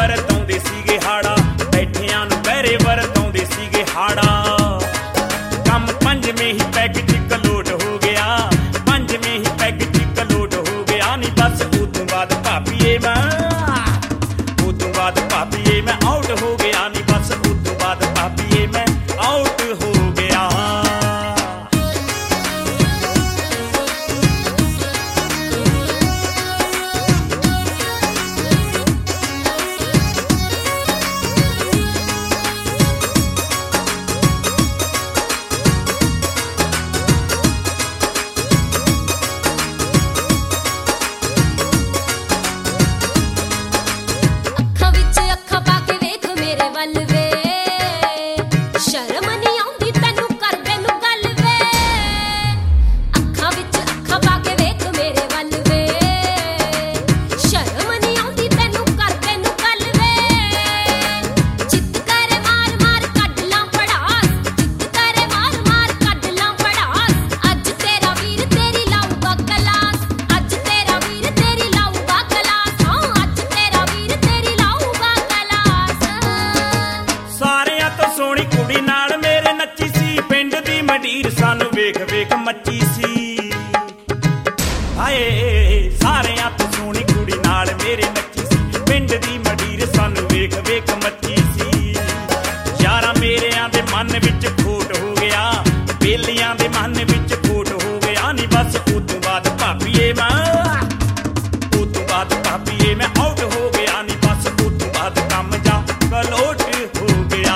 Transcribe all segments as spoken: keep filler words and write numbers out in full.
ਵਰਤਾਉਂਦੇ ਸੀਗੇ ਹਾੜਾ, ਬੈਠਿਆਂ ਨੂੰ ਪਹਿਰੇ ਵਰਤਾਉਂਦੇ ਸੀਗੇ ਹਾੜਾ। ਕੰਮ ਪੰਜਵੇਂ ਹੀ ਪੈਗ ਚ ਕਲੋਟ ਹੋ ਗਿਆ, ਪੰਜਵੇਂ ਹੀ ਪੈਗ ਚ ਕਲੋਟ ਹੋ ਗਿਆ ਨੀ ਬਸ। ਉਦੋਂ ਬਾਅਦ ਭਾਬੀਏ ਮੈਂ ਉਦੋਂ ਬਾਅਦ ਭਾਬੀਏ ਮੈਂ ਆਊਟ ਹੋ ਗਿਆ ਨੀ ਬਸ। ਉਦੋਂ ਬਾਅਦ ਭਾਬੀਏ ਮੈਂ ਆਊਟ ਹੋ ਗਿਆ। ਸਾਨੂੰ ਵੇਖ ਵੇਖ ਮੱਚੀ ਸੀ ਹਾਏ, ਸਾਰਿਆਂ ਤੋਂ ਸੋਹਣੀ ਕੁੜੀ ਨਾਲ ਮੇਰੇ ਨੱਚੀ ਸੀ। ਪਿੰਡ ਦੀ ਮੰਡੀਰ ਸਾਨੂੰ ਵੇਖ ਵੇਖ ਮੱਚੀ ਸੀ। ਯਾਰਾਂ ਮੇਰਿਆਂ ਦੇ ਮਨ ਵਿੱਚ ਖੋਟ ਹੋ ਗਿਆ, ਬੇਲੀਆਂ ਦੇ ਮਨ ਵਿੱਚ ਖੋਟ ਹੋ ਗਿਆ ਨੀ ਬਸ। ਉਦੋਂ ਬਾਅਦ ਭਾਬੀਏ ਮੈਂ ਉਦੋਂ ਬਾਅਦ ਭਾਬੀਏ ਮੈਂ ਆਊਟ ਹੋ ਗਿਆ ਨੀ ਬਸ। ਉਦੋਂ ਬਾਅਦ ਕੰਮ ਜਾ ਕਲੋਟ ਹੋ ਗਿਆ।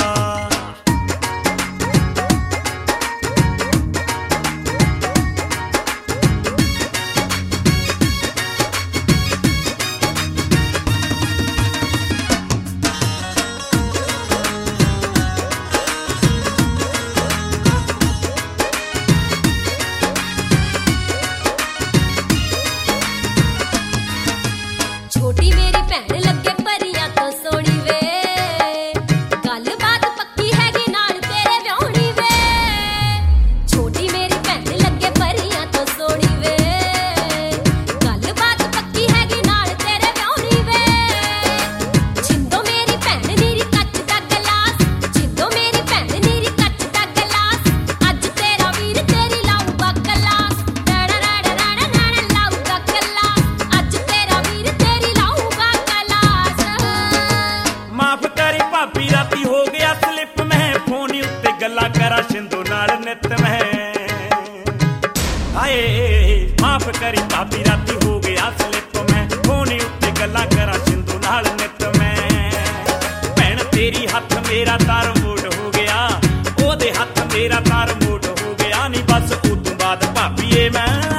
ਛੋਟੀ ਮੇਰੀ ਭੈਣ ਲੱਗੇ ਪਰੀਆਂ ਤੋਂ ਸੋਹਣੀ ਵੇ, ਗੱਲਬਾਤ ਪੱਕੀ ਹੈਗੀ ਨਾਲ ਤੇਰੇ ਵਿਆਹੁਣੀ ਵੇ। ਛੋਟੀ ਮੇਰੀ ਭੈਣ ਲੱਗੇ ਪਰੀਆਂ ਤੋਂ ਸੋਹਣੀ ਵੇ, ਗੱਲਬਾਤ ਪੱਕੀ ਹੈਗੀ ਨਾਲ ਤੇਰੇ ਵਿਆਹੁਣੀ ਵੇ। ਛਿੰਦੋ ਮੇਰੀ ਭੈਣ ਨੀਰੀ ਕੱਚ ਦਾ ਗਲਾਸ, ਛਿੰਦੋ ਮੇਰੀ ਭੈਣ ਨੀਰੀ ਕੱਚ ਦਾ ਗਲਾਸ। ਅੱਜ ਤੇਰਾ ਵੀਰ ਤੇਰੀ ਲਾਊਗਾ ਕਲਾਸ, ਡੜਾ ਡੜਾ ਡੜਾ ਡੜਾ ਲਾਊਗਾ ਕਲਾਸ। ਅੱਜ ਤੇਰਾ ਵੀਰ ਤੇਰੀ ਲਾਊਗਾ ਕਲਾਸ। ਮਾਫ ਕਰੀ ਭਾਬੀ ਰਾਤੀ ਹੋ ਗਿਆ ਸਲਿੱਪ, ਮੈਂ ਫੋਨ ਉੱਤੇ ਗੱਲਾਂ ਕਰਾਂ ਸਿੰਧੂ ਨਾਲ ਨਿੱਤ ਮੈਂ ਹਾਏ। ਮਾਫ ਕਰੀ ਭਾਬੀ ਰਾਤੀ ਹੋ ਗਿਆ ਸਲਿੱਪ, ਮੈਂ ਫੋਨ ਉੱਤੇ ਗੱਲਾਂ ਕਰਾਂ ਸਿੰਧੂ ਨਾਲ ਨਿੱਤ ਮੈਂ। ਭੈਣ ਤੇਰੀ ਹੱਥ ਮੇਰਾ ਤਾਰ ਮੋੜ ਹੋ ਗਿਆ, ਉਹਦੇ ਹੱਥ ਮੇਰਾ ਤਾਰ ਮੋੜ ਹੋ ਗਿਆ ਨੀ ਬਸ। ਉਦੋਂ ਬਾਅਦ ਭਾਬੀਏ ਮੈਂ